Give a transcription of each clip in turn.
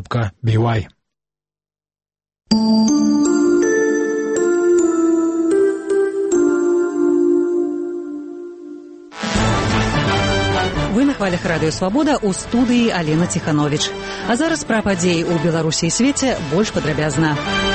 www.radio.by. Вы на хвалях Радыё Свабода, у студыі Алена Ціхановіч. А зараз пра падзеі ў Беларусі і свеце больш падрабязна.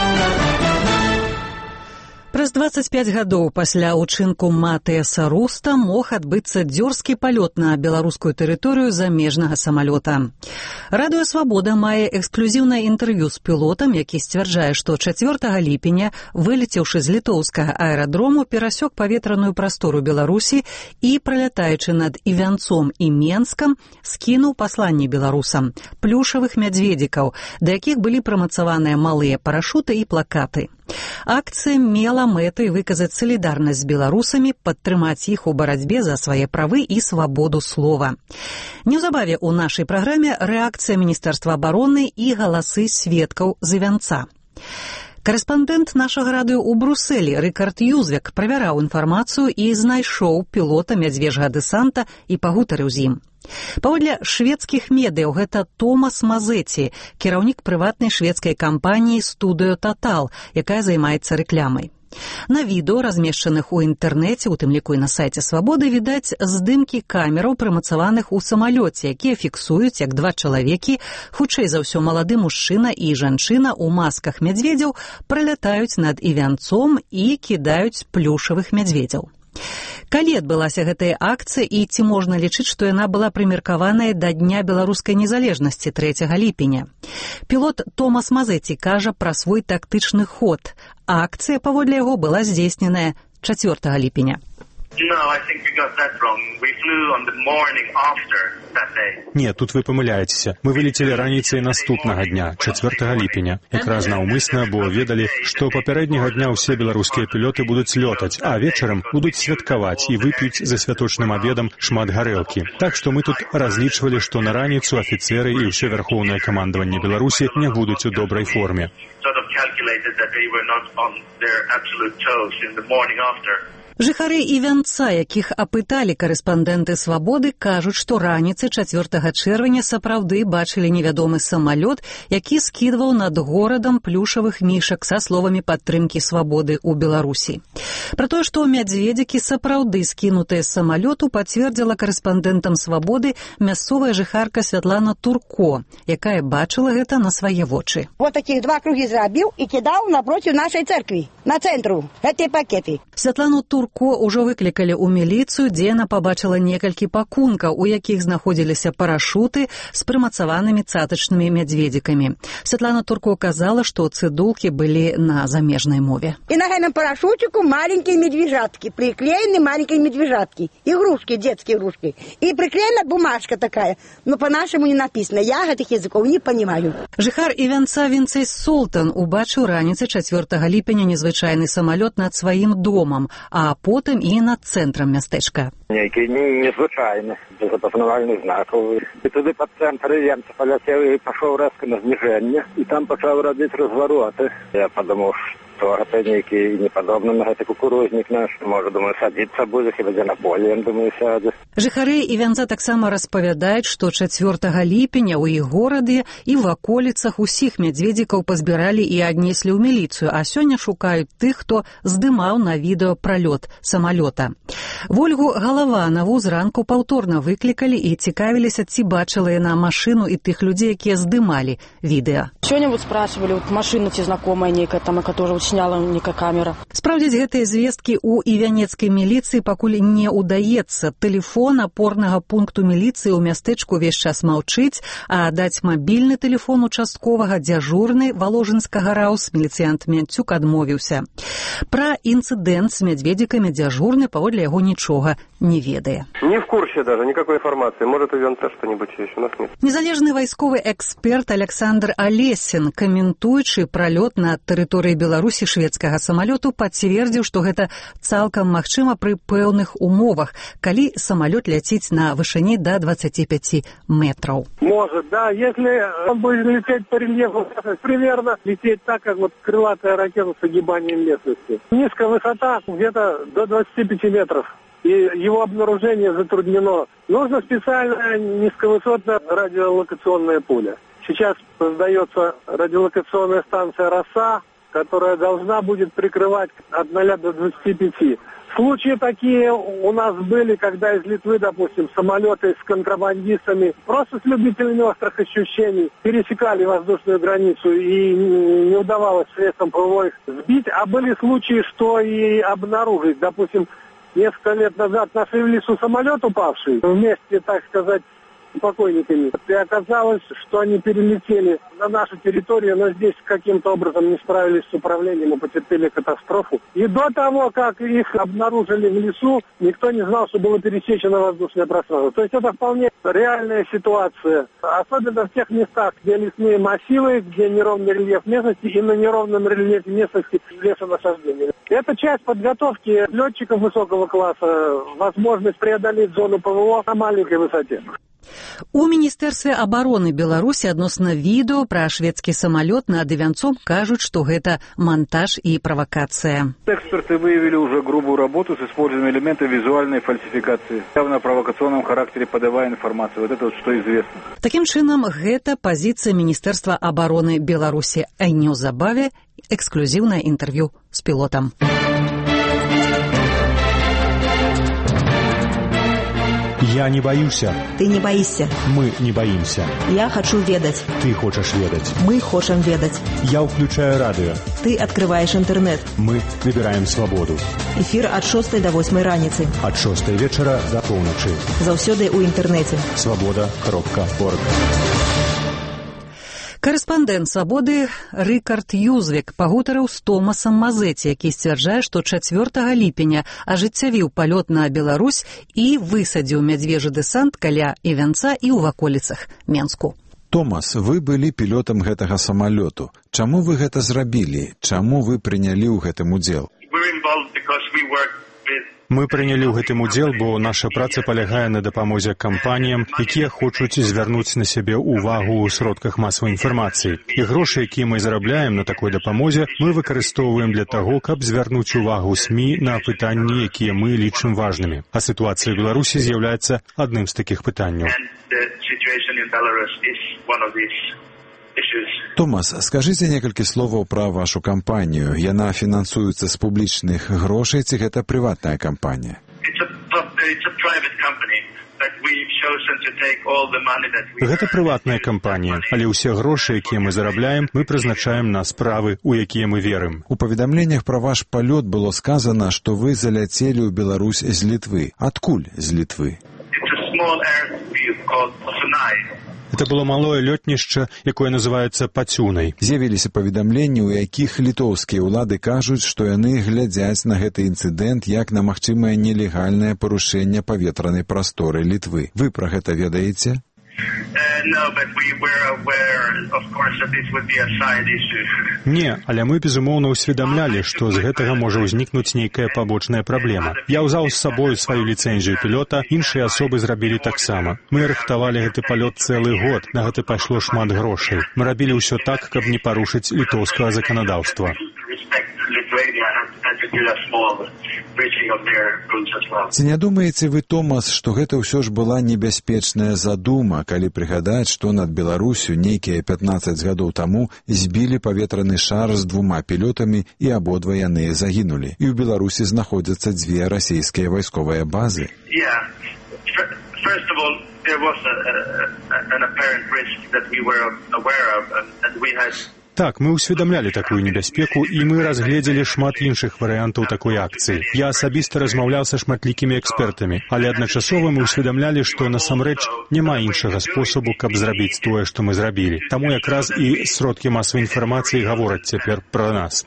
Праз 25 гадоў пасля ўчынку Матыяса Руста мог адбыцца дзёрзкі палёт на беларускую тэрыторыю замежнага самалёта. Радыё Свабода мае эксклюзіўнае інтэрв'ю з пілотам, які сцвярджае, што 4 ліпеня, вылецеўшы з літоўскага аэрадрому, перасёк паветраную прастору Беларусі і, пралятаючы над Івянцом і Менскам, скінуў пасланне беларусам – плюшавых мядзведзікаў, да якіх былі прымацаваныя малыя парашуты і плакаты. Акцыя мела мэтай выказаць салідарнасць з беларусамі, падтрымаць іх у барацьбе за свае правы і свабоду слова. Неўзабаве ў нашай праграме рэакцыя Міністэрства абароны і галасы сведкаў з Івянца. Карэспандэнт нашага радыё ў Брусэлі Рыкард Юзвек правяраў інфармацыю і знайшоў пілота мядзвежага дэсанта і пагутарыў з ім. Паводле шведскіх медыяў гэта Томас Мазеці, кіраўнік прыватнай шведскай кампаніі «Студыё Татал», якая займаецца рэклямай. На відэо, размешчаных у інтэрнэце, у тым ліку і на сайце Свабоды, відаць здымкі камераў, прымацаваных у самалёце, якія фіксуюць, як два чалавекі, хутчэй за ўсё малады мужчына і жанчына ў масках мядзведзяў, пралятаюць над Івянцом і кідаюць плюшавых мядзведзяў. Калі адбылася гэтая акцыя і ці можна лічыць, што яна была прымеркаваная да Дня беларускай незалежнасці 3 ліпеня? Пілот Томас Мазеці кажа пра свой тактычны ход. Акцыя, паводле яго, была здзейсненая 4 ліпеня. Не, тут вы памыляецеся. Мы вылецелі раніцай наступнага дня, 4 ліпеня. Якраз наўмысна, бо ведалі, што папярэдняга дня ўсе беларускія пілоты будуць лётаць, а вечарам будуць святкаваць і выпіць за святочным абедам шмат гарэлкі. Так што мы тут разлічвалі, што на раніцу афіцеры і ўсё вярхоўнае камандаванне Беларусі не будуць у добрай форме. Жыхары Івянца, якіх апыталі карэспандэнты Свабоды, кажуць, што раніцай 4 чэрвеня сапраўды бачылі невядомы самалёт, які скідваў над горадам плюшавых мішак са словамі падтрымкі свабоды ў Беларусі. Пра тое, што мядзведзікі сапраўды скінутыя з самалёту, пацвердзіла карэспандэнтам Свабоды мясцовая жыхарка Святлана Турко, якая бачыла гэта на свае вочы. Вот таких 2 кругі зрабіў і кідаў напротив нашай церкві, на цэнтру, гэтыя пакеты. Святлану Турко ўжо выклікалі ў міліцыю, дзе яна пабачыла некалькі пакункаў, у якіх знаходзіліся парашуты з прымацаванымі цатачнымі мядзведзікамі. Святлана Турко казала, што цыдулкі былі на замежнай мове. І на гэтым парашутику маленькие медвежатки, приклеены маленькие медвежатки, игрушки, детские игрушки. И приклеена бумажка такая, но по-нашему не написано. Я гэтых языков не понимаю. Жыхар Івянца Вінцэй Солтан убачыў раніцай 4 ліпеня незвычайны самалёт над сваім домам, а потым і над цэнтрам мястэчка. Нейкі незвычайны, без апазнавальных знакаў. І туды пад цэнтр Івянца паляцеў і пашоў рэзка на зніжэнне, і там пачаў рабіць развароты. Я падумаў, што гэта нейкі непадобны на гэты кукурузнік наш. Можа, думаю, садзіцца будзе, хіба дзе на поле, я думаю, сядзе. Жыхары Івянца таксама распавядаюць, што 4 ліпеня ў іх горадзе і в аколіцах усіх мядзведзікаў пазбіралі і аднеслі ў міліцыю, а сёння шукаюць тых, хто здымаў на відэо пралёт самалёта. Вольгу Галаванову зранку паўторна выклікалі і цікавіліся, ці бачыла яна машыну і тых людзей, якія здымалі відэа. Сёння вот спрашивали, вот машина ці знакомая некая там, которая сняла некая камера. Спраўдзіць гэтыя звесткі ў івянецкай міліцыі пакуль не ўдаецца. Тэлефон апорнага пункту міліцыі ў мястэчку увесь час маўчыць, а даць мабільны тэлефон участковага дзяжурны Валожынскага РАУС міліцыянт Мянцюк адмовіўся. Пра інцыдэнт з мядзведзікамі дзяжурны паводле яго нічога не ведае. Не в курсе даже, никакой информации. Может, у Ивянца что-нибудь есть, у нас нет. Незалежны вайсковы эксперт Александр Алесін, каментуючы пралёт на тэрыторыі Беларусі шведскага самалёту, пацвердзіў, што гэта цалкам магчыма пры пэўных умовах, калі самалёт ляціць на вышыні до 25 метров. Может, да, если он будет лететь по рельефу, примерно лететь так, как вот крылатая ракета с огибанием местности. Низкая высота где-то до 25 метров. И его обнаружение затруднено. Нужно специальное низковысотное радиолокационное поле. Сейчас создается радиолокационная станция «Роса», которая должна будет прикрывать от 0 до 25. Случаи такие у нас были, когда из Литвы, допустим, самолеты с контрабандистами, просто с любителями острых ощущений, пересекали воздушную границу и не удавалось средством ПВО их сбить. А были случаи, что и обнаружить. Допустим, несколько лет назад нашли в лесу самолет упавший вместе, так сказать, с покойниками. И оказалось, что они перелетели на нашу территорию, но здесь каким-то образом не справились с управлением и потерпели катастрофу. И до того, как их обнаружили в лесу, никто не знал, что было пересечено воздушное пространство. То есть это вполне реальная ситуация. Особенно в тех местах, где лесные массивы, где неровный рельеф местности и на неровном рельефе местности лесонасаждения. Это часть подготовки летчиков высокого класса, возможность преодолеть зону ПВО на маленькой высоте. У Міністэрстве абароны Беларусі адносна відэо пра шведскі самалёт над Івянцом кажуць, што гэта монтаж і правокация. Эксперты выявили уже грубую работу с использованием элементов визуальной фальсификации, явно провокационном характере подавая информацию. Вот это вот что известно. Таким чынам, гэта пазіцыя Міністэрства абароны Беларусі. А неўзабаве эксклюзіўнае інтэрв'ю з пілотам. Я не боюся. Ты не боишься. Мы не боимся. Я хочу ведать. Ты хочешь ведать. Мы хотим ведать. Я включаю радио. Ты открываешь интернет. Мы выбираем свободу. Эфир от 6 до 8 раніцы. От 6 вечера до полночи. Заўсёды ў інтэрнэце. Свобода.орг. Карэспандэнт «Свабоды» Рыкард Юзвек пагутарыў з Томасам Мазэці, які сцвярджае, што 4 ліпеня ажыццявіў палёт на Беларусь і высадзіў мядзвежы дэсант каля Івянца і ў ваколіцах Менску. Томас, вы былі пілотам гэтага самалёту. Чаму вы гэта зрабілі? Чаму вы прынялі ў гэтым удзел? Мы прынялі ў гэтым удзел, бо наша праца палягае на дапамозе кампаніям, якія хочуць звярнуць на сябе ўвагу ў сродках масавай інфармацыі. І грошы, якія мы зарабляем на такой дапамозе, мы выкарыстоўваем для таго, каб звярнуць увагу СМІ на пытанні, якія мы лічым важнымі. А сітуацыя ў Беларусі з'яўляецца адным з такіх пытанняў. Томас, скажыце некалькі словаў пра вашу кампанію. Яна фінансуецца з публічных грошай, ці гэта прыватная кампанія? Гэта прыватная кампанія, але ўсе грошы, якія мы зарабляем, мы прызначаем на справы, у якія мы верым. У паведамленнях пра ваш палёт было сказана, што вы заляцелі ў Беларусь з Літвы. Адкуль з Літвы? Это было малое лётнішча, якое называецца Пацюнай. З'явіліся паведамленні, у якіх літоўскія ўлады кажуць, што яны глядзяць на гэты інцыдэнт як на магчымае нелегальнае парушэнне паветранай прасторы Літвы. Вы пра гэта ведаеце? Не, але мы, безумоўна, усведамлялі, што з гэтага можа ўзнікнуць нейкая пабочная праблема. Я ўзяў з сабою сваю ліцэнзію пілота, іншыя асобы зрабілі таксама. Мы рыхтавалі гэты палёт цэлы год, на гэта пайшло шмат грошай. Мы рабілі ўсё так, каб не парушыць літоўскага заканадаўства. Ці не думаеце вы, Томас, што гэта ўсё ж была небяспечная задума, калі прыгадаць, што над Беларусю нейкія 15 гадоў таму збілі паветраны шар з 2 пілётамі і абодва яны загінулі. І ў Беларусі знаходзяцца 2 расійскія вайсковыя базы. Так, мы ўсведамлялі такую небяспеку, і мы разгледзелі шмат іншых варыянтаў такой акцыі. Я асабіста размаўляў са шматлікімі экспертамі, але адначасова мы ўсведамлялі, што насамрэч няма іншага спосабу, каб зрабіць тое, што мы зрабілі. Таму якраз і сродкі масавай інфармацыі гавораць цяпер пра нас.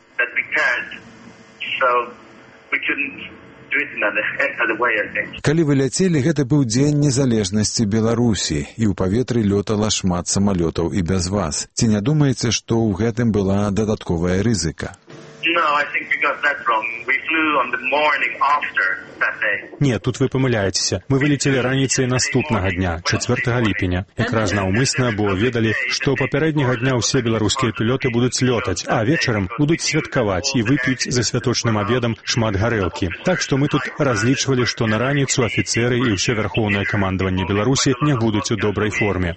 Калі вы ляцелі, гэта быў дзень незалежнасці Беларусі, і ў паветры лётала шмат самалётаў і без вас. Ці не думаеце, што ў гэтым была дадатковая рызыка? Не, тут вы памыляецеся. Мы вылетелі раніцай наступнага дня, 4 ліпеня. Якраз наўмысна, бо ведалі, што папярэдняга дня ўсе беларускія пілоты будуць лётаць, а вечарам будуць святкаваць і выпіць за святочным абедам шмат гарэлкі. Так што мы тут разлічвалі, што на раніцу афіцэры і ўсе вярхоўнае камандаванне Беларусі не будуць у добрай форме.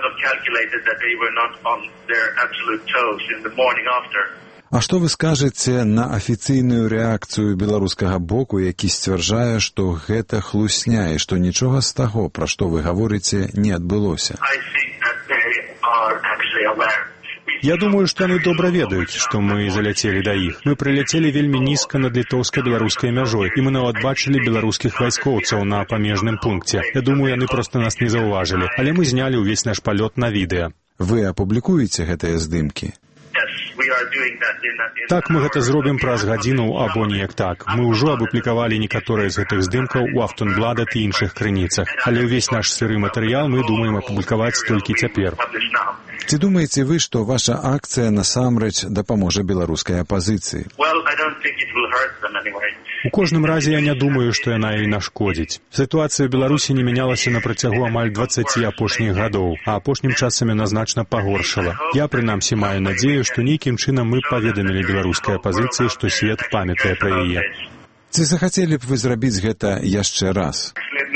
А што вы скажаце на афіцыйную рэакцыю беларускага боку, які сцвярджае, што гэта хлусня і што нічога з таго, пра што вы гаворыце, не адбылося? Я думаю, што яны добра ведаюць, што мы заляцелі да іх. Мы прыляцелі вельмі нізка над літоўска-беларускай мяжой, і мы нават бачылі беларускіх вайскоўцаў на памежным пункце. Я думаю, яны проста нас не заўважылі, але мы знялі ўвесь наш палёт на відэа. Вы апублікуеце гэтыя здымкі? Так, мы гэта зробім праз гадзіну або неяк так. Мы ўжо апублікавалі некаторыя з гэтых здымкаў у Афтонбладат і іншых крыніцах, але ўвесь наш сыры матэрыял мы думаем апублікаваць толькі цяпер. Ці думаеце вы, што ваша акцыя насамрэч дапаможа беларускай апазіцыі? У кожным разе я не думаю, што яна ёй нашкодзіць. Сітуацыя ў Беларусі не мянялася на працягу амаль 20 апошніх гадоў, а апошнім часам яна значна пагоршала. Я, прынамсі, маю надзею, што нейкім чынам мы паведамілі беларускай апазіцыі, што свет памятае пра яе. Ці захацелі б вы зрабіць гэта яшчэ раз?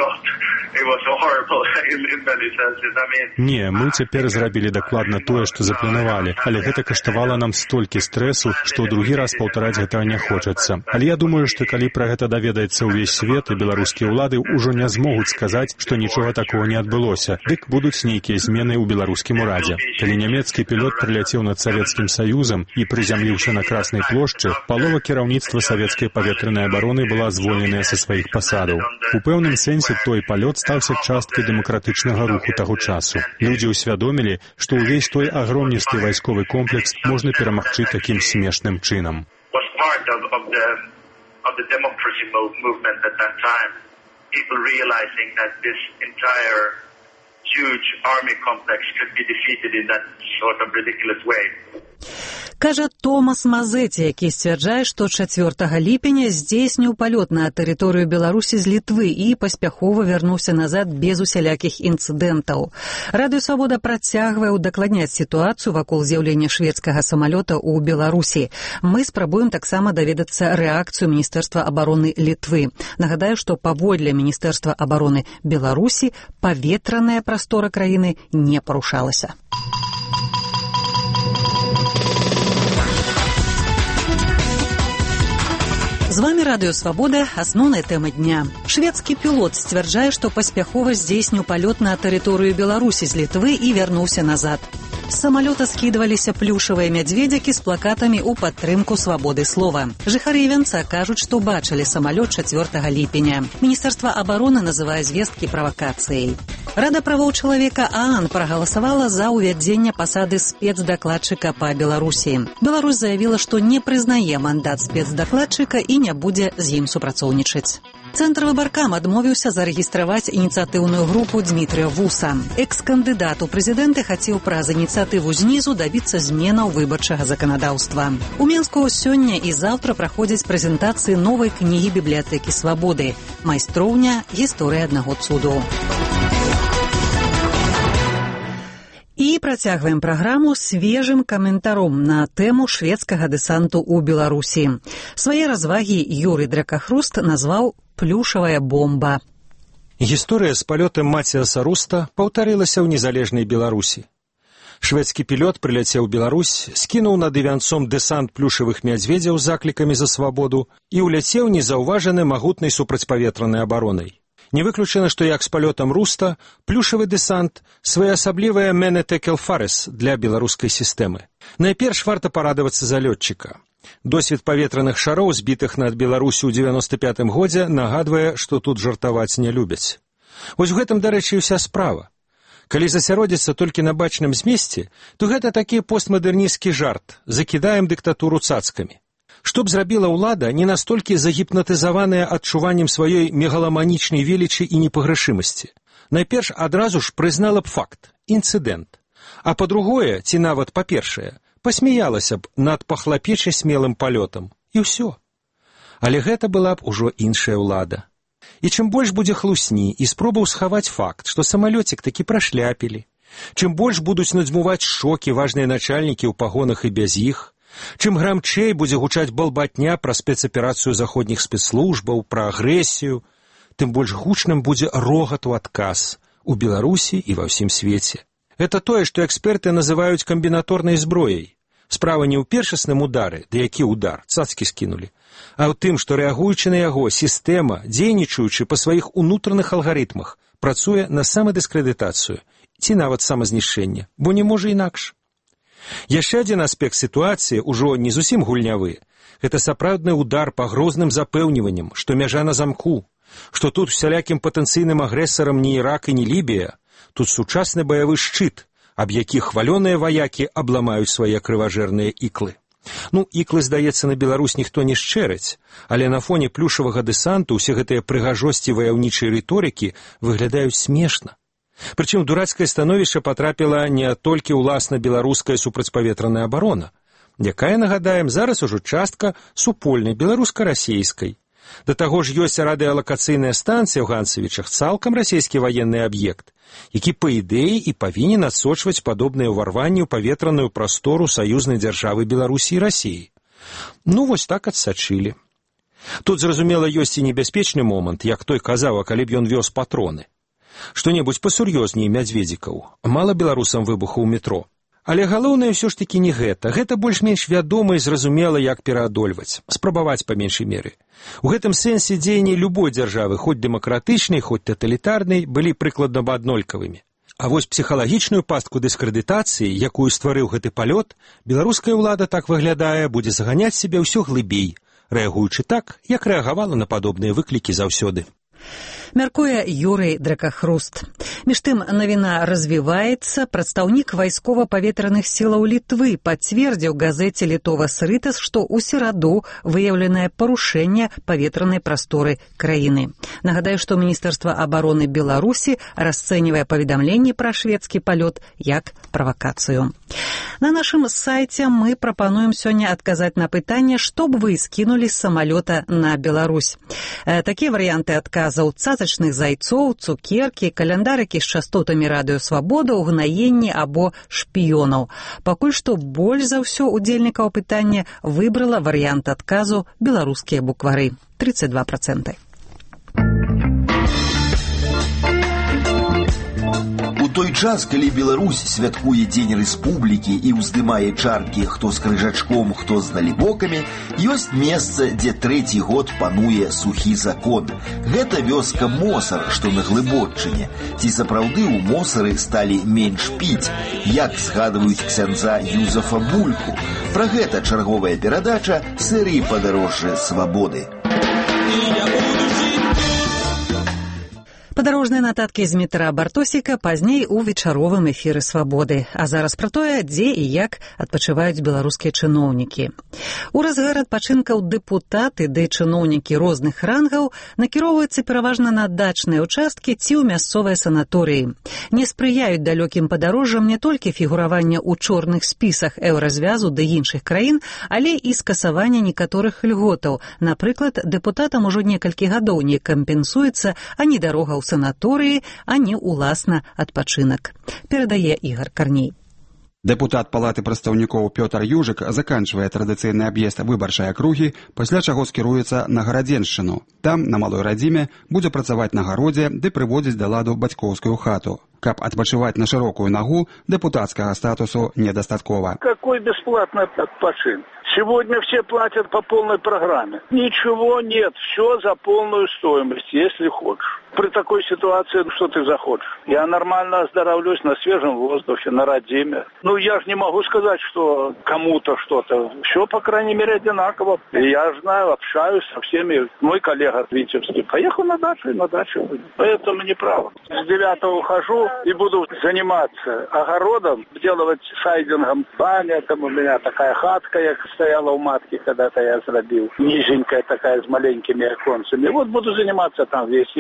Не, мы цяпер зрабілі дакладна тое, што запланавалі, але гэта каштавала нам столькі стрэсу, што ў другі раз паўтараць гэтага не хочацца. Але я думаю, што калі пра гэта даведаецца ўвесь свет, і беларускія ўлады ўжо не змогуць сказаць, што нічога такого не адбылося. Дык будуць нейкія змены ў беларускім урадзе. Калі нямецкі пілот прыляцеў над Савецкім Саюзам і прызямліўся на Краснай плошчы, палова кіраўніцтва савецкай паветранай абароны была звольненая са сваіх пасадаў. У пэўным сэнсе той палёт стаўся часткай дэмакратычнага руху таго часу. Людзі ўсвядомілі, што ўвесь той агромністы вайсковы комплекс можна перамагчы такім смешным чынам. Кажа Томас Мазэці, які сцвярджае, што 4 ліпеня здзейсніў палёт на тэрыторыю Беларусі з Літвы і паспяхова вярнуўся назад без усялякіх інцыдэнтаў. Радыё Свабода працягвае удакладняць сітуацыю вакол з'яўлення шведскага самалёта ў Беларусі. Мы спрабуем таксама даведацца рэакцыю Міністэрства абароны Літвы. Нагадаю, што паводле Міністэрства абароны Беларусі паветраная прастора краіны не парушалася. З вами Радыё Свабода, асноўная тэма дня. Шведскі пілот сцвярджае, што паспяхова здзейсніў палёт на тэрыторыю Беларусі з Літвы і вярнуўся назад. З самалёта скідваліся плюшавыя мядзведзякі з плакатамі ў падтрымку свабоды слова. Жыхары Івенца кажуць, што бачылі самалёт 4 ліпеня. Міністэрства абароны называе звесткі правакацыяй. Рада правоў чалавека ААН прагаласавала за ўвядзенне пасады спецдакладчыка па Беларусі. Беларусь заявіла, што не прызнае мандат спецдакладчыка і не будзе з ім супрацоўнічаць. Цэнтр выбаркам адмовіўся зарэгістраваць ініцыятыўную групу Дмітрыя Вуса. Экс-кандыдат у прэзідэнты хацеў праз ініцыятыву знізу дабіцца зменаў выбарчага заканадаўства. У Менску сёння і заўтра праходзяць прэзентацыі новай кнігі бібліятэкі свабоды «Майстроўня. Гісторыя аднаго цуду». І працягваем праграму свежым каментаром на тэму шведскага дэсанту ў Беларусі. Свае развагі Юрый Дракахруст назваў «Плюшавая бомба». Гісторыя з палётам Матіаса Руста паўтарылася ў незалежнай Беларусі. Шведскі пілот прыляцеў у Беларусь, скінуў над Івянцом дэсант плюшавых мядзведзяў з заклікамі за свабоду і ўляцеў незаўважаны магутнай супрацьпаветранай абаронай. Не выключана, што як з палётам Руста, плюшавы дэсант – своеасаблівая «мене текел фарес» для беларускай сістэмы. Найперш варта парадавацца за лётчыка. Досвед паветраных шароў, збітых над Беларусю ў 95-м годзе, нагадвае, што тут жартаваць не любяць. Вось у гэтым, дарэчы, ўся справа. Калі засяродзіцца толькі на бачным змесце, то гэта такі постмадэрнісцкі жарт, закідаем дыктатуру цацкамі. Што б зрабіла ўлада, не настолькі загіпнатызаваная адчуваннем сваёй мегаламанічнай велічы і непаграшымасці. Найперш адразу ж прызнала б факт – інцыдэнт. А па-другое, ці нават па-першае, пасмяялася б над пахлапеча смелым палётам. І ўсё. Але гэта была б ужо іншая ўлада. І чым больш будзе хлусні і спробаў схаваць факт, што самалёцік такі прашляпілі, чым больш будуць надзьмуваць шокі важныя начальнікі ў пагонах і без іх, чым грамчэй будзе гучаць балбатня пра спецаперацыю заходніх спецслужбаў, пра агрэсію, тым больш гучным будзе рогат у адказ у Беларусі і ва ўсім свеце. Гэта тое, што эксперты называюць камбінаторнай зброяй. Справа не ў першасным удары, да які удар, цацкі скінулі, а ў тым, што рэагуючы на яго, сістэма, дзейнічаючы па сваіх унутраных алгарытмах, працуе на самадыскрэдытацыю ці нават самазнішчэнне, бо не можа інакш. Яшчэ адзін аспект сітуацыі, ужо не зусім гульнявы, гэта сапраўдны удар па грозным запэўніваннем, што мяжа на замку, што тут усялякім патэнцыйным агрэсарам не Ірак і не Лібія, тут сучасны баявы шчыт, аб якіх хвалёныя ваякі абламаюць свае крыважэрныя іклы. Іклы, здаецца, на Беларусь ніхто не шчэрыць, але на фоне плюшавага дэсанту ўсе гэтыя прыгажосці ваяўнічай рыторыкі выглядаюць смешна. Прычым дурацкае становішча потрапіла не толькі ўласна беларуская супрацьпаветраная абарона, якая, нагадаем, зараз ужо частка супольнай беларуска-расейскай. Да таго ж ёсць радыёлакацыйная станцыя ў Ганцевічах, цалкам расійскі ваенны аб'ект, які па ідэі і павінен адсочваць падобныя ўварванні ў паветраную прастору саюзнай дзяржавы Беларусі і Расіі. Вось так адсачылі. Тут, зразумела, ёсць і небяспечны момант, як той казаў, а калі б ён вёз патроны. Што-небудзь пасур'ёзней Мядзведзікаў. Мала беларусам выбухаў у метро. Але галоўнае ўсё ж такі не гэта. Гэта больш-менш вядома і зразумела, як пераадольваць. Спрабаваць па меншай меры. У гэтым сэнсе дзеянні любой дзяржавы, хоць дэмакратычнай, хоць таталітарнай, былі прыкладна аднолькавымі. А вось псіхалагічную пастку дыскрэдытацыі, якую стварыў гэты палёт, беларуская ўлада, так выглядае, будзе заганяць сябе ўсё глыбей, рэагуючы так, як рэагавала на падобныя выклікі заўсёды. Мяркуе Юрый Дракахруст. Між тым, навіна развіваецца. Прадстаўнік вайскова-паветраных сілаў Літвы пацвердзіў газеце «Літовас Рытас», што ў сераду выяўленае парушэнне паветранай прасторы краіны. Нагадаю, што Міністэрства абароны Беларусі расцэньвае паведамленні пра шведскі палёт як правакацыю. На нашым сайце мы прапануем сёння адказаць на пытанне, што б вы скінулі з самалёта на Беларусь. Такія варыянты адказаў: цацачных зайцоў, цукеркі, каляндарыкі з частотамі радыё Свабода, угнаенні або шпіёнаў. Пакуль што больш за ўсё удзельнікаў пытання выбрала варыянт адказу беларускія буквары – 32%. У той час, калі Беларусь святкуе Дзень Рэспублікі і ўздымае чаркі хто з крыжачком, хто з налібокамі, ёсць месца, дзе трэці год пануе сухі закон. Гэта вёска Мосар, што на Глыбоччыне. Ці сапраўды ў Мосары сталі менш піць? Як згадваюць ксяндза Юзафа Бульку? Пра гэта чарговая перадача серыі «Падарожжа свабоды». Падарожныя нататкі з Дмітра Бартосіка пазней у вечаровым эфіры «Свабоды». А зараз пра тое, дзе і як адпачываюць беларускія чыноўнікі. У разгар адпачынкаў дэпутаты ды чыноўнікі розных рангаў накіроўваюцца пераважна на дачныя ўчасткі ці ў мясцовыя санаторыі. Не спрыяюць далёкім падарожжам не толькі фігуравання ў чорных спісах еўразвязу ды іншых краін, але і скасавання некаторых льготаў. Напрыклад, дэпутатам ужо некалькі гадоў не кампенсуецца ані дарога ў санаторыі, а не ўласна адпачынак. Перадае Ігар Карней. Дэпутат Палаты прадстаўнікоў Пётр Южык заканчвае традыцыйны аб'езд выбарчай акругі, пасля чаго скіруецца на Гарадзеншчыну. Там, на Малой Радзіме, будзе працаваць на гародзе ды прыводзіць да ладу бацькоўскую хату. Каб адпачываць на шырокую нагу, дэпутацкага статусу недастаткова. Какой бесплатный отпочинок? Сегодня все платят по полной программе. Ничего нет, все за полную стоимость, если хочешь. При такой ситуации что ты захочешь? Я нормально оздоровлюсь на свежем воздухе, на Радиме. Я же не могу сказать, что кому-то что-то. Все, по крайней мере, одинаково. И я знаю, общаюсь со всеми. Мой коллега Витебский поехал на дачу, и на даче будет. Поэтому не право. С 9 ухожу и буду заниматься огородом, делать сайдингом. Баня, там у меня такая хатка, як стояла у матки, когда-то я зробил. Низенькая такая, с маленькими оконцами. Вот буду заниматься там весь. И все,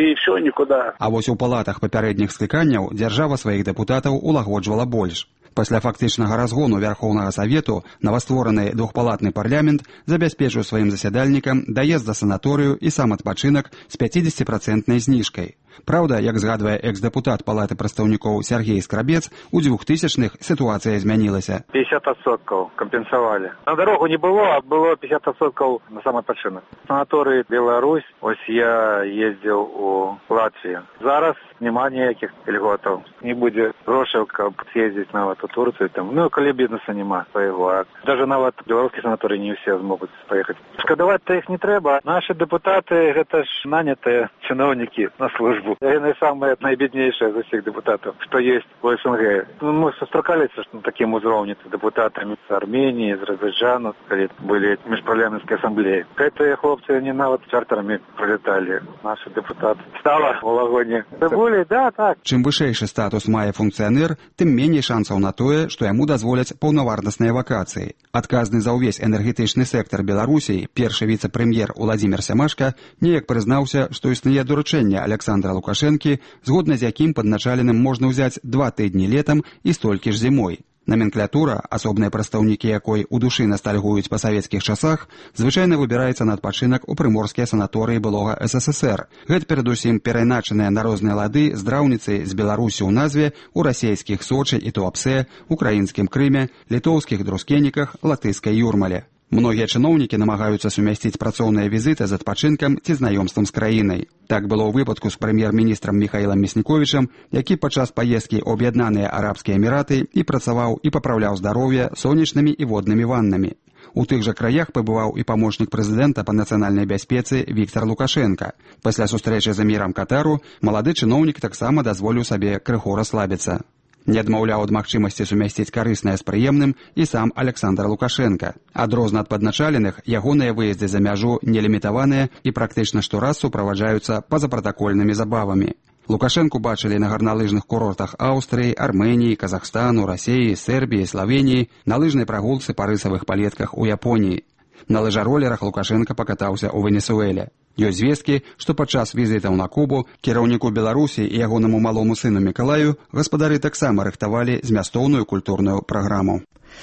никуда. А вось у палатах папярэдніх скліканняў дзяржава сваіх дэпутатаў улагоджвала больш. Пасля фактычнага разгону Вярхоўнага Савету новаствораны двухпалатны парламент забяспечыў сваім засядальнікам даезд да санаторыю і сам адпачынак з 50% зніжкай. Праўда, як згадвае экс-дэпутат Палаты прадстаўнікоў Сергей Скрабец, у 2000-х сітуацыя змянілася. 50% кампенсавалі. На дарогу не было, а было 50% на сам адпачынак. Санаторый Беларусь, ось я ездзіў у Латвію. Зараз няма ніякіх льготаў. Не будзе грошаў, каб з'ездзіць нават у Турцыю. Ну, калі бізнеса няма свайго. Даже нават беларускі санаторый не ўсе змогуць паехаць. Шкадаваць-то іх не трэба. Нашы дэпутаты, гэта ж нанятыя чыноўнікі на службу. Яны самыя найбеднейшыя з усіх дэпутатаў, што ёсць у СНГ. Мы сустракаліся на такім узроўні з дэпутатамі з Арменіі, з Азербайджану, калі былі міжпарламенцкія асамблеі. Гэтыя хлопцы не нават чартарамі прылеталі. Нашы дэпутаты стала у вагоне. Цыбулі, да, так. Чым вышэйшы статус мае функцыянер, тым меней шансаў на тое, што яму дазволяць паўнавартасныя вакацыі. Адказны за ўвесь энергетычны сектар Беларусі, першы віцэ-прэм'ер Уладзімір Сямашка неяк прызнаўся, што існуе даручэнне Александра Лукашэнкі, згодна з якім падначаленым можна ўзяць 2 тыдні летам і столькі ж зімой. Наменклятура, асобныя прадстаўнікі якой у душы настальгуюць па савецкіх часах, звычайна выбіраецца на адпачынак у прыморскія санаторыі былога СССР. Гэта перадусім перайначаныя на розныя лады здраўніцы з Беларусі ў назве у расейскіх Сочы і Туапсе, украінскім Крыме, літоўскіх Друскеніках, латыйскай Юрмале. Многія чыноўнікі намагаюцца сумясціць працоўныя візіты з адпачынкам ці знаёмствам з краінай. Так было ў выпадку з прэм'ер-міністрам Міхаілам Мясніковічам, які падчас паездкі ў Аб'яднаныя Арабскія Эміраты і працаваў і папраўляў здароўе сонечнымі і воднымі ваннамі. У тых жа краях пабываў і памочнік прэзідэнта па нацыянальнай бяспецы Віктар Лукашенка. Пасля сустрэчы з эмірам Катару малады чыноўнік таксама дазволіў сабе крыху расслабіцца. Не адмаўляў ад магчымасці сумясціць карыснае з прыемным і сам Александр Лукашенка. Адрозна ад падначаленых, ягоныя выезды за мяжу нелімітаваныя і практычна штораз суправаджаюцца пазапратакольнымі забавамі. Лукашэнку бачылі на гарналыжных курортах Аўстрыі, Арменіі, Казахстану, Расіі, Сербіі, Славеніі, на лыжнай прагулцы па рысавых палетках у Японіі. На лыжаролерах Лукашенка пакатаўся ў Венесуэле. Ёсць звесткі, што падчас візітаў на Кубу кіраўніку Беларусі і ягонаму малому сыну Мікалаю гаспадары таксама рыхтавалі змястоўную культурную праграму.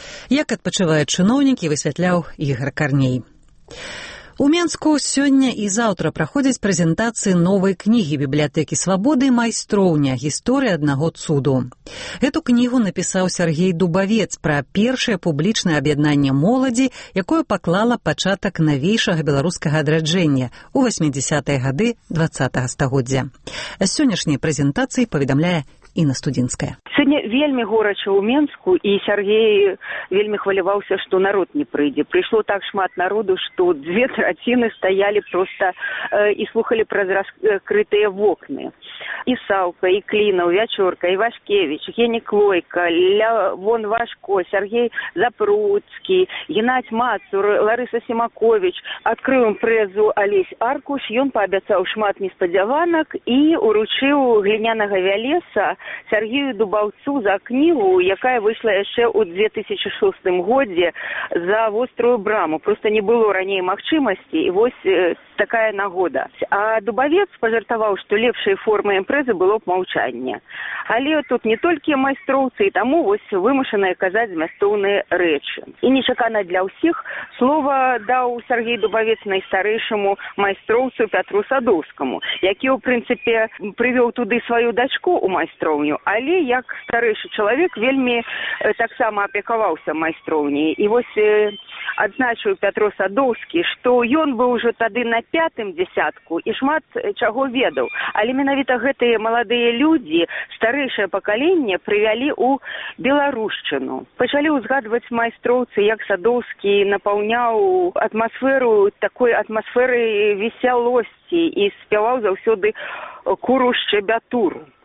Як адпачываюць чыноўнікі, высвятляў Ігар Карней. У Менску сёння і заўтра праходзяць прэзентацыі новай кнігі бібліятэкі Свабоды «Майстроўня. Гісторыя аднаго цуду». Гэту кнігу напісаў Сергей Дубавец пра першае публічнае аб'яднанне моладзі, якое паклала пачатак навейшага беларускага адраджэння ў 80-е гады 20-го стагоддзя. З сённяшняй прэзентацыі паведамляе Інна Студзінская. Сёння вельмі горача ў Менску, і Сергей вельмі хваляваўся, што народ не прыйдзе. Прыйшло так шмат народу, што 2/3 стаялі проста і слухалі праз раскрытыя вокны. І Саўка, і Клінаў, Вячорка, і Вашкевіч, Генік Лойка, Лявон Вашко, Сергей Запруцкі, Геннадзь Мацур, Ларыса Семаковіч. Адкрыў імпрэзу Алесь Аркуш, ён паабяцаў шмат неспадзяванак і уручыў глінянага вялеса Сергею Дубаўцу за кнігу, якая выйшла яшчэ ў 2006 годзе за вострую браму. Просто не было раней магчымасці, і вось такая нагода. А Дубавец пажартаваў, што лепшай формай імпрэзы было б маўчанне. Але тут не толькі майстроўцы, і таму вось вымушаныя казаць змястоўныя рэчы. І нечакана для ўсіх слова даў Сергей Дубавец найстарэйшаму майстроўцу Пятру Садоўскаму, які, у прынцыпе, прывёў туды сваю дачку ў майстроўню, але як старэйшы чалавек вельмі таксама апекаваўся майстроўняй. І вось адзначыў Пятро Садоўскі, што ён быў ужо тады на 5-м дзясятку і шмат чаго ведаў. Але менавіта гэтыя маладыя людзі, старэйшае пакаленне, прывялі ў беларушчыну. Пачалі ўзгадваць майстроўцы, як Садоўскі напаўняў атмасферу такой атмасферы весялосці і спяваў заўсёды куру шчабятуру.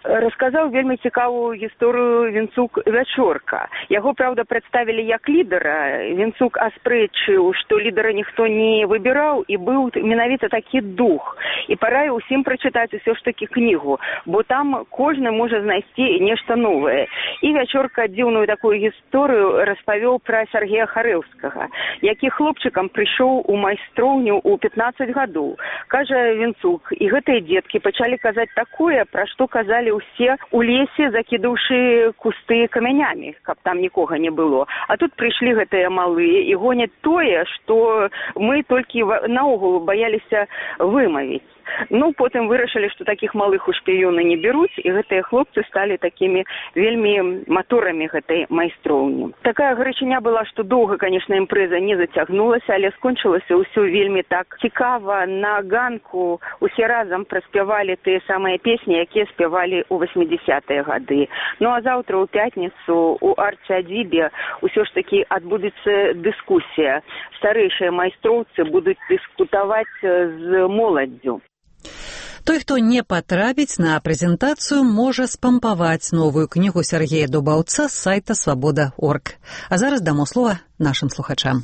расказаў вельмі цікавую гісторыю Вінцук Вячорка. Яго, правда, прадставілі як лідара. Вінцук аспрэчыў, што лідара ніхто не выбіраў, і быў менавіта такі дух. І параіў усім прачытаць усё ж такі кнігу, бо там кожны можа знайсці нешта новае. І Вячорка дзіўную такую гісторыю распавёў пра Сергея Харэўскага, які хлопчыкам прыйшоў у майстроўню ў 15 гадоў. Кажа Вінцук, і гэтыя дзеткі пачалі казаць такое, пра што казалі ўсе у лесе, закідаўшы кусты камянямі, каб там нікога не было. А тут прыйшлі гэтыя малыя і гоняць тое, што мы толькі наогул баяліся вымавіць. Ну, потым вырашылі, што такіх малых у шпіёны не беруць, і гэтыя хлопцы сталі такімі вельмі маторамі гэтай майстроўні. Такая гарачыня была, што доўга, конечно, імпрэза не зацягнулася, але скончылася ўсё вельмі так цікава. На ганку усе разам праспявалі тыя самыя песні, якія спявалі ў 80-е гады. Ну, а заўтра ў пятніцу у арт-сядзібе ўсё ж такі адбудзецца дыскусія. Старэйшыя майстроўцы будуць дыскутаваць з моладдзю. Той, хто не патрапіць на прэзентацыю, можа спампаваць новую кнігу Сергея Дубаўца з сайта «Свобода.орг». А зараз дамо слова нашим слухачам.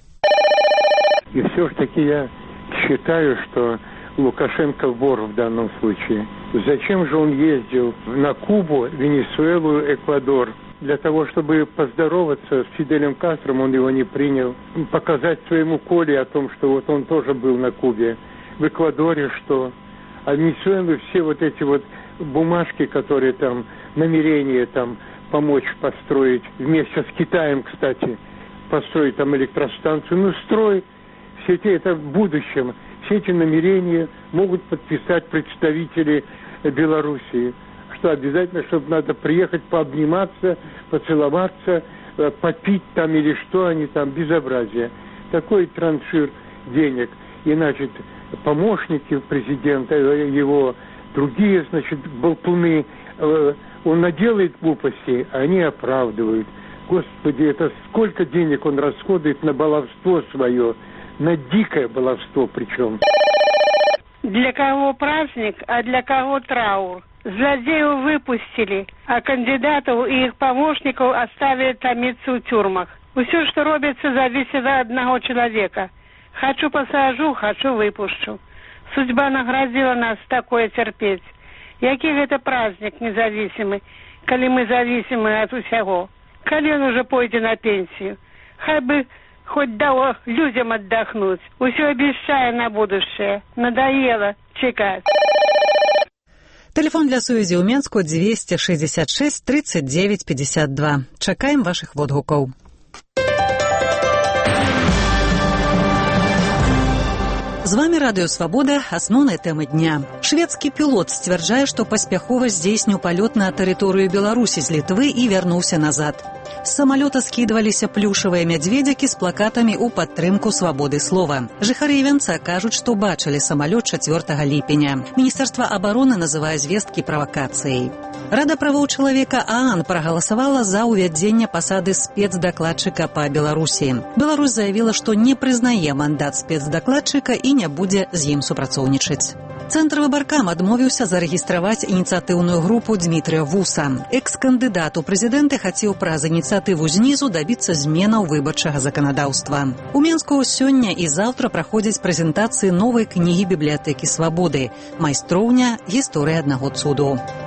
И все ж таки я считаю, что Лукашенко вор в данном случае. Зачем же он ездил на Кубу, Венесуэлу, Эквадор? Для того, чтобы поздороваться с Фиделем Кастро, он его не принял. Показать своему Коле о том, что вот он тоже был на Кубе. В Эквадоре что? А в Венесуэле все вот эти вот бумажки, которые там, намерения там помочь построить, вместе с Китаем, кстати, построить там электростанцию. Ну, строй, все эти, это в будущем. Все эти намерения могут подписать представители Белоруссии. Что обязательно, чтобы надо приехать пообниматься, поцеловаться, попить там или что они там, безобразие. Такой траншир денег. И, значит, помощники президента, его другие, значит, болтуны, он наделает глупостей, а они оправдывают. Господи, это сколько денег он расходует на баловство свое, на дикое баловство причем. Для кого праздник, а для кого траур? Злодеев выпустили, а кандидатов и их помощников оставили томиться в тюрьмах. Все, что робится, зависит от одного человека. Хочу посажу, хочу выпущу. Судьба наградила нас такое терпеть. Який это праздник независимый, коли мы зависимы от усяго? Коли он уже пойдет на пенсию? Хай бы хоть дало людям отдохнуть. Все обещаю на будущее. Надоело чекать. Телефон для сувязі ў Менску 266 39 52. Чакаем ваших водгукаў. З вами Радыё Свабода, асноўныя тэмы дня. Шведскі пілот сцвярджае, што паспяхова здзейсніў палёт на тэрыторыю Беларусі з Літвы і вярнуўся назад. З самалёта скідваліся плюшавыя мядзведзікі з плакатамі ў падтрымку свабоды слова. Жыхары Івенца кажуць, што бачылі самалёт 4 ліпеня. Міністэрства абароны называе звесткі правакацыяй. Рада правоў чалавека ААН прагаласавала за ўвядзенне пасады спецдакладчыка па Беларусі. Беларусь заявіла, што не прызнае мандат спецдакладчыка і не будзе з ім супрацоўнічаць. Цэнтр выбаркам адмовіўся зарэгістраваць ініцыятыўную групу Дмітрыя Вуса. Экс-кандыдат у прэзідэнты хацеў праз ініцыятыву знізу дабіцца зменаў выбарчага заканадаўства. У Менску сёння і заўтра праходзяць прэзентацыі новай кнігі бібліятэкі Свабоды «Майстроўня. Гісторыя аднаго цуду».